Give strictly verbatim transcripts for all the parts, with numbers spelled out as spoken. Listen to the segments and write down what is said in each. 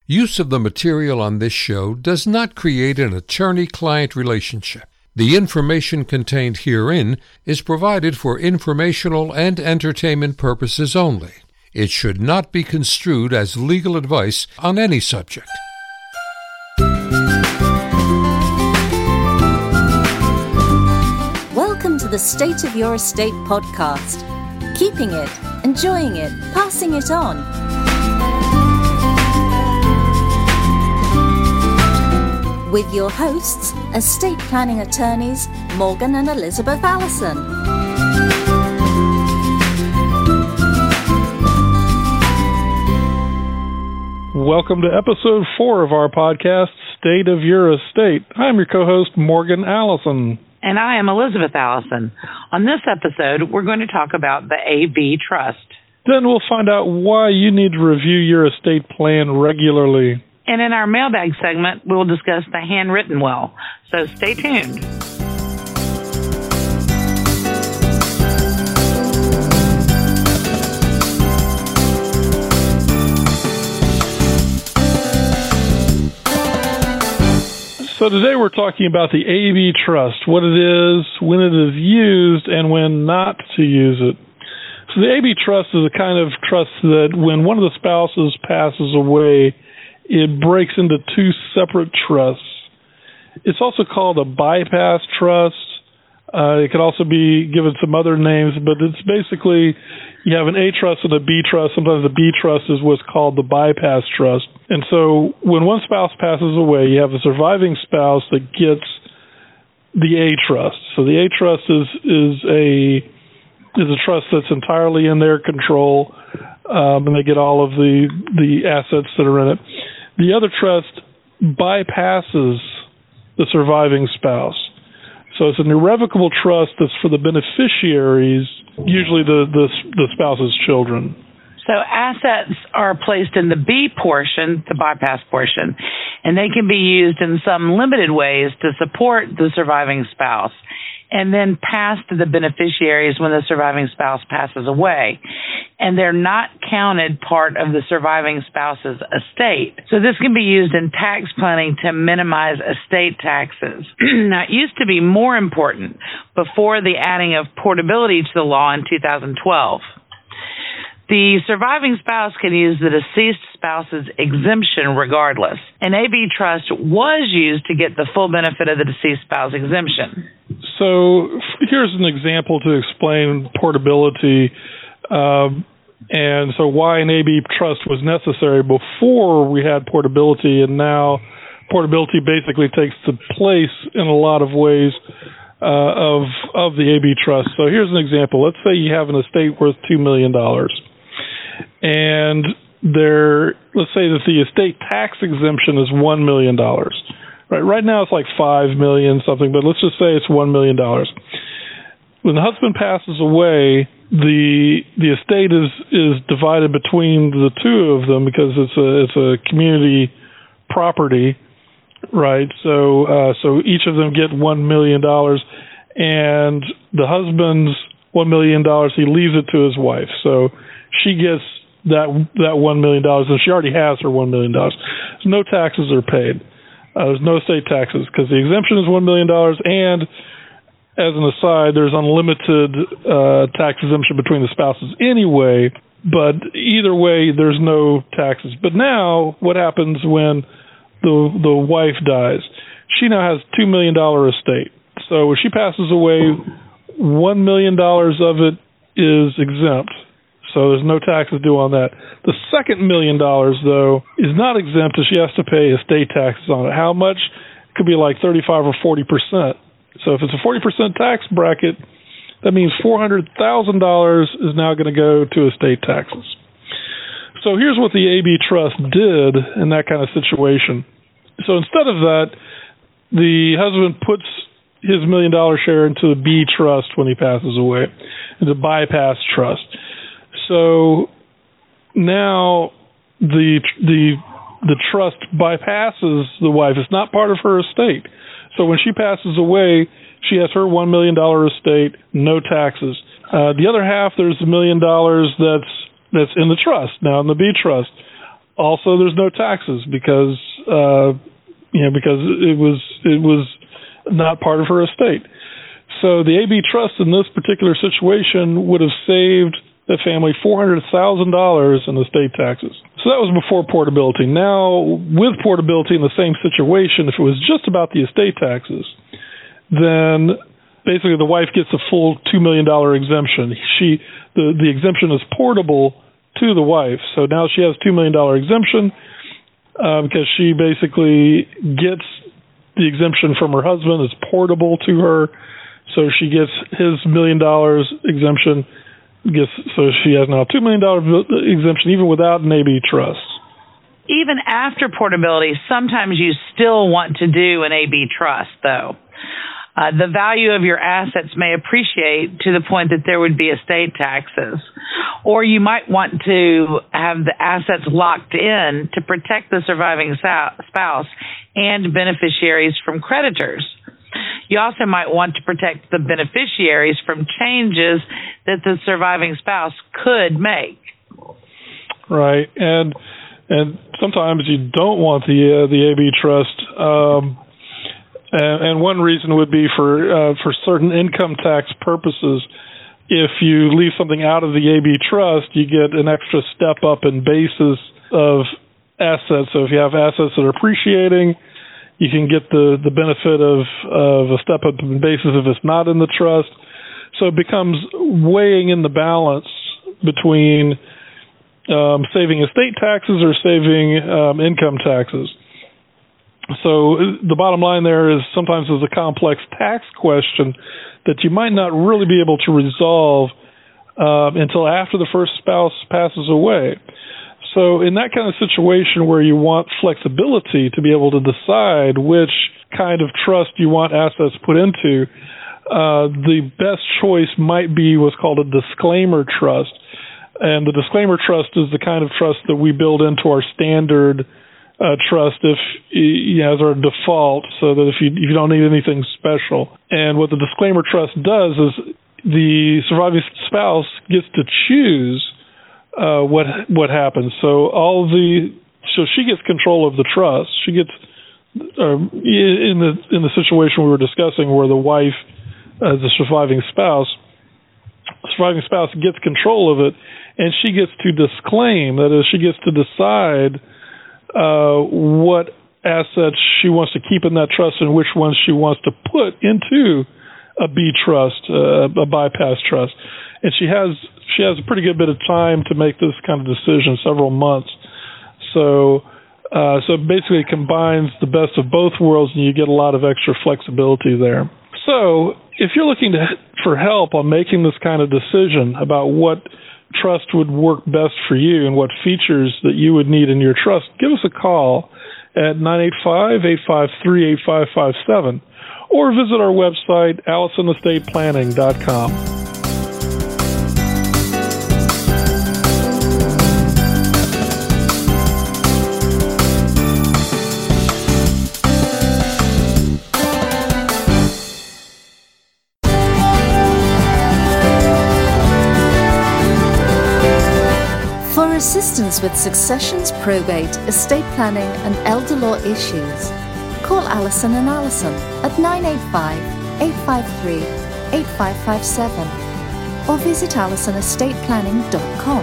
Use of the material on this show does not create an attorney-client relationship. The information contained herein is provided for informational and entertainment purposes only. It should not be construed as legal advice on any subject. Welcome to the State of Your Estate podcast. Keeping it, enjoying it, passing it on. With your hosts, estate planning attorneys Morgan and Elizabeth Allison. Welcome to episode four of our podcast, State of Your Estate. I'm your co-host, Morgan Allison. And I am Elizabeth Allison. On this episode, we're going to talk about the A B Trust. Then we'll find out why you need to review your estate plan regularly. And in our mailbag segment, we will discuss the handwritten will. So stay tuned. So today we're talking about the A B Trust, what it is, when it is used, and when not to use it. So the A B Trust is a kind of trust that when one of the spouses passes away, it breaks into two separate trusts. It's also called a bypass trust. Uh, it could also be given some other names, but it's basically you have an A trust and a B trust. Sometimes the B trust is what's called the bypass trust. And so when one spouse passes away, you have a surviving spouse that gets the A trust. So the A trust is is a is a trust that's entirely in their control, um, and they get all of the the assets that are in it. The other trust bypasses the surviving spouse. So it's an irrevocable trust that's for the beneficiaries, usually the, the, the spouse's children. So assets are placed in the B portion, the bypass portion, and they can be used in some limited ways to support the surviving spouse, and then passed to the beneficiaries when the surviving spouse passes away. And they're not counted part of the surviving spouse's estate. So this can be used in tax planning to minimize estate taxes. Now, it used to be more important before the adding of portability to the law in two thousand twelve. The surviving spouse can use the deceased spouse's exemption regardless. An A B trust was used to get the full benefit of the deceased spouse exemption. So here's an example to explain portability, um, and so why an A B trust was necessary before we had portability, and now portability basically takes the place in a lot of ways uh, of of the A B trust. So here's an example. Let's say you have an estate worth two million dollars. And there, let's say that the estate tax exemption is one million dollars. Right, right now it's like five million dollars something, but let's just say it's one million dollars. When the husband passes away, the the estate is, is divided between the two of them because it's a it's a community property, right? So uh, so each of them get one million dollars, and the husband's one million dollars, he leaves it to his wife. So she gets that that one million dollars, and she already has her one million dollars. So no taxes are paid. Uh, there's no estate taxes because the exemption is one million dollars, and as an aside, there's unlimited uh, tax exemption between the spouses anyway, but either way, there's no taxes. But now, what happens when the the wife dies? She now has two million dollars estate. So when she passes away, one million dollars of it is exempt. So there's no taxes due on that. The second million dollars, though, is not exempt, and she has to pay estate taxes on it. How much? It could be like thirty-five or forty percent. So if it's a forty percent tax bracket, that means four hundred thousand dollars is now going to go to estate taxes. So here's what the A B Trust did in that kind of situation. So instead of that, the husband puts his million dollar share into the B Trust when he passes away, the bypass trust. So now the the the trust bypasses the wife. It's not part of her estate. So when she passes away, she has her one million dollars estate, no taxes. Uh, the other half, there's a million dollars that's that's in the trust, now in the B trust. also there's no taxes because uh, you know because it was it was not part of her estate. So the A B trust in this particular situation would have saved the family four hundred thousand dollars in estate taxes. So that was before portability. Now, with portability in the same situation, if it was just about the estate taxes, then basically the wife gets a full two million dollars exemption. She the, the exemption is portable to the wife. So now she has two million dollars exemption uh, because she basically gets the exemption from her husband. It's portable to her. So she gets his million dollars exemption. Gets, so she has now a two million dollars exemption even without an A B trust. Even after portability, sometimes you still want to do an A B trust, though. Uh, the value of your assets may appreciate to the point that there would be estate taxes. Or you might want to have the assets locked in to protect the surviving spouse and beneficiaries from creditors. You also might want to protect the beneficiaries from changes that the surviving spouse could make. Right, and and sometimes you don't want the uh, the A B trust, um, and, and one reason would be for uh, for certain income tax purposes. If you leave something out of the A B trust, you get an extra step up in basis of assets. So if you have assets that are appreciating, you can get the, the benefit of, of a step up in basis if it's not in the trust. So it becomes weighing in the balance between um, saving estate taxes or saving um, income taxes. So the bottom line there is sometimes there's a complex tax question that you might not really be able to resolve um, until after the first spouse passes away. So in that kind of situation where you want flexibility to be able to decide which kind of trust you want assets put into, uh, the best choice might be what's called a disclaimer trust. And the disclaimer trust is the kind of trust that we build into our standard uh, trust if you know, as our default, so that if you, if you don't need anything special. And what the disclaimer trust does is the surviving spouse gets to choose Uh, what what happens. So all the so she gets control of the trust. She gets uh, in the in the situation we were discussing, where the wife, as uh, the surviving spouse, surviving spouse gets control of it, and she gets to disclaim. That is, she gets to decide uh, what assets she wants to keep in that trust and which ones she wants to put into a B trust, uh, a bypass trust. And she has she has a pretty good bit of time to make this kind of decision, several months. So uh, so basically it combines the best of both worlds, and you get a lot of extra flexibility there. So if you're looking to, for help on making this kind of decision about what trust would work best for you and what features that you would need in your trust, give us a call at nine eight five, eight five three, eight five five seven or visit our website, allison estate planning dot com. For assistance with successions, probate, estate planning, and elder law issues, call Allison and Allison at nine eight five, eight five three, eight five five seven or visit allison estate planning dot com.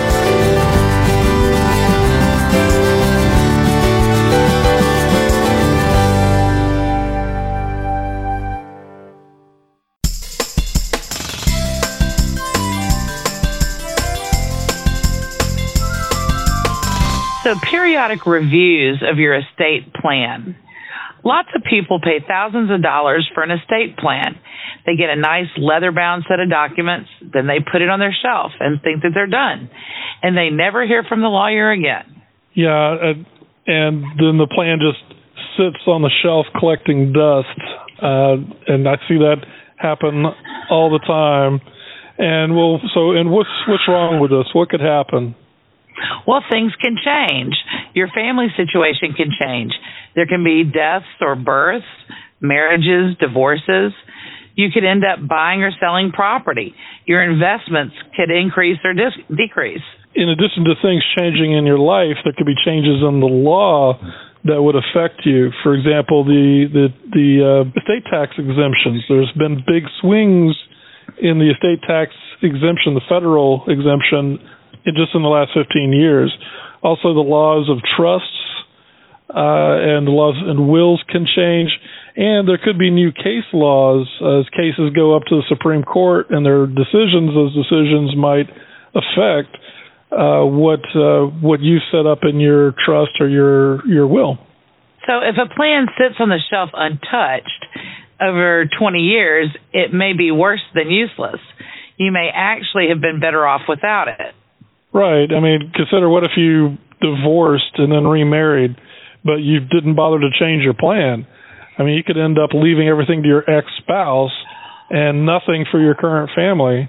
So periodic reviews of your estate plan. Lots of people pay thousands of dollars for an estate plan. They get a nice leather-bound set of documents, then they put it on their shelf and think that they're done. And they never hear from the lawyer again. Yeah, and, and then the plan just sits on the shelf collecting dust. Uh, and I see that happen all the time. And well, so and what's what's wrong with this? What could happen? Well, things can change. Your family situation can change. There can be deaths or births, marriages, divorces. You could end up buying or selling property. Your investments could increase or dis- decrease. in addition to things changing in your life, there could be changes in the law that would affect you. For example, the the, the uh, estate tax exemptions. There's been big swings in the estate tax exemption, the federal exemption, in just in the last fifteen years. Also, the laws of trusts uh, and the laws and wills can change, and there could be new case laws as cases go up to the Supreme Court, and their decisions, those decisions might affect uh, what uh, what you set up in your trust or your your will. So, if a plan sits on the shelf untouched over twenty years, it may be worse than useless. You may actually have been better off without it. Right. I mean, consider what if you divorced and then remarried, but you didn't bother to change your plan. I mean, you could end up leaving everything to your ex-spouse and nothing for your current family.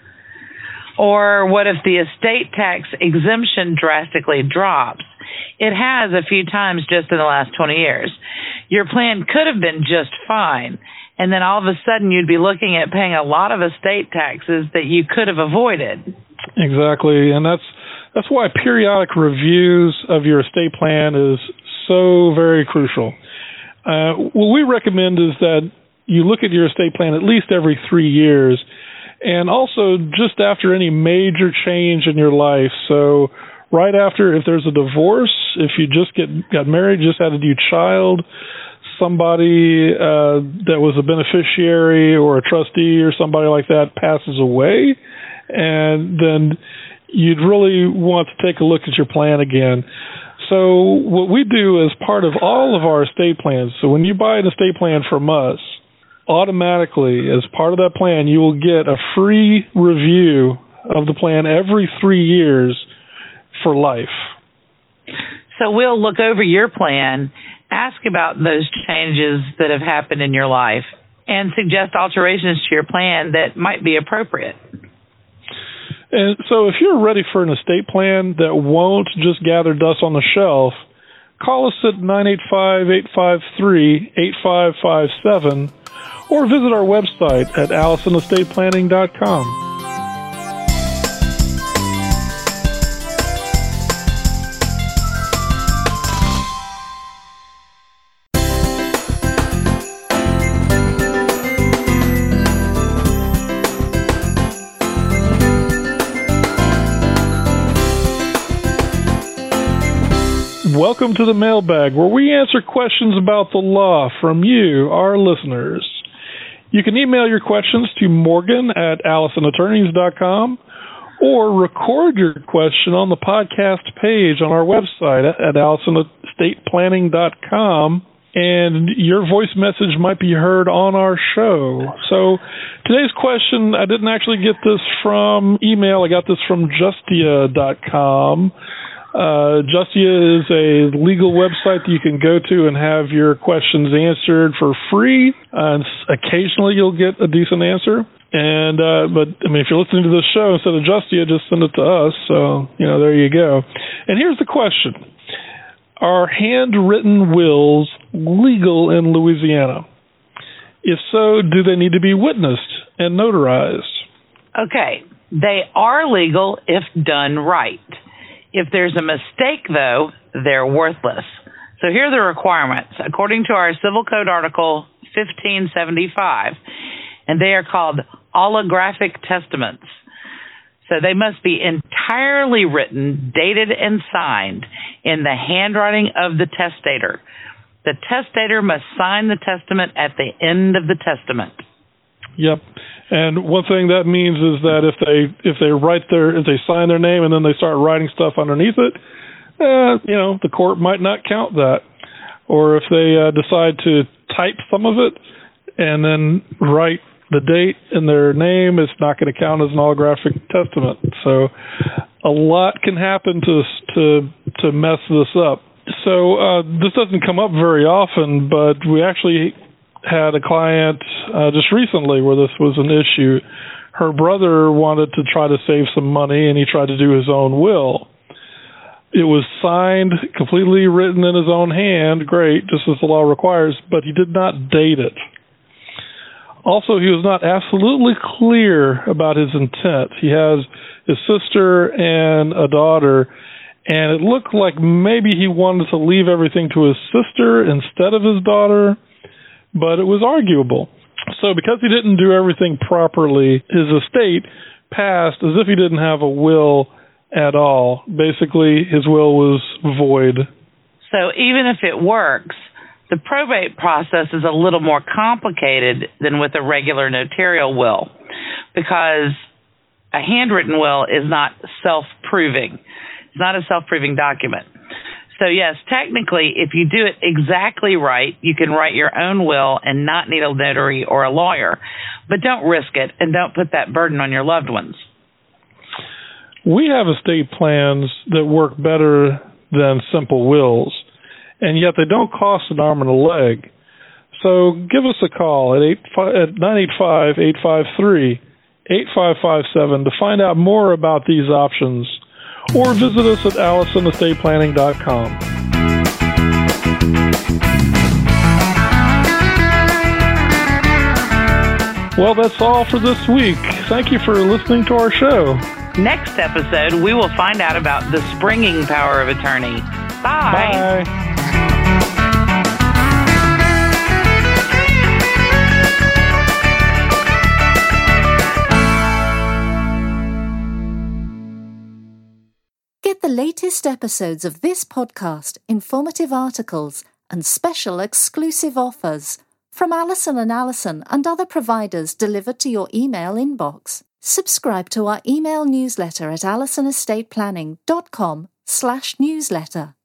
Or what if the estate tax exemption drastically drops? It has a few times just in the last twenty years. Your plan could have been just fine, and then all of a sudden you'd be looking at paying a lot of estate taxes that you could have avoided. Exactly, and that's that's why periodic reviews of your estate plan is so very crucial. Uh, what we recommend is that you look at your estate plan at least every three years, and also just after any major change in your life. So right after, if there's a divorce, if you just get got married, just had a new child, somebody uh, that was a beneficiary or a trustee or somebody like that passes away, and then you'd really want to take a look at your plan again. So what we do as part of all of our estate plans, so when you buy an estate plan from us, automatically as part of that plan, you will get a free review of the plan every three years for life. So we'll look over your plan, ask about those changes that have happened in your life, and suggest alterations to your plan that might be appropriate. And so if you're ready for an estate plan that won't just gather dust on the shelf, call us at nine eight five, eight five three, eight five five seven or visit our website at allison estate planning dot com. Welcome to the Mailbag, where we answer questions about the law from you, our listeners. You can email your questions to Morgan at allison attorneys dot com or record your question on the podcast page on our website at allison estate planning dot com, and your voice message might be heard on our show. So today's question, I didn't actually get this from email. I got this from justia dot com. Uh, Justia is a legal website that you can go to and have your questions answered for free. Uh, and occasionally you'll get a decent answer. And, uh, but, I mean, if you're listening to this show instead of Justia, just send it to us. So, you know, there you go. And here's the question. Are handwritten wills legal in Louisiana? If so, do they need to be witnessed and notarized? Okay. They are legal if done right. If there's a mistake, though, they're worthless. So here are the requirements, according to our Civil Code Article fifteen seventy-five, and they are called allographic testaments. So they must be entirely written, dated, and signed in the handwriting of the testator. The testator must sign the testament at the end of the testament. Yep. And one thing that means is that if they if they write their if they sign their name and then they start writing stuff underneath it, uh, you know, the court might not count that. Or if they uh, decide to type some of it and then write the date in their name, it's not going to count as an allographic testament. So a lot can happen to to to mess this up. So uh, this doesn't come up very often, but we actually had a client uh, just recently where this was an issue. Her brother wanted to try to save some money, and he tried to do his own will. It was signed, completely written in his own hand, great, just as the law requires, but he did not date it. Also, he was not absolutely clear about his intent. He has his sister, and a daughter. And it looked like maybe he wanted to leave everything to his sister instead of his daughter, but it was arguable. So because he didn't do everything properly, his estate passed as if he didn't have a will at all. Basically, his will was void. So even if it works, the probate process is a little more complicated than with a regular notarial will, because a handwritten will is not self-proving. It's not a self-proving document. So yes, technically, if you do it exactly right, you can write your own will and not need a notary or a lawyer. But don't risk it, and don't put that burden on your loved ones. We have estate plans that work better than simple wills, and yet they don't cost an arm and a leg. So give us a call at, eight, at nine eight five, eight five three, eight five five seven to find out more about these options, or visit us at allison estate planning dot com. Well, that's all for this week. Thank you for listening to our show. Next episode, we will find out about the springing power of attorney. Bye. Bye. Get the latest episodes of this podcast, informative articles, and special exclusive offers from Allison and Allison and other providers delivered to your email inbox. Subscribe to our email newsletter at allison estate planning dot com slash newsletter.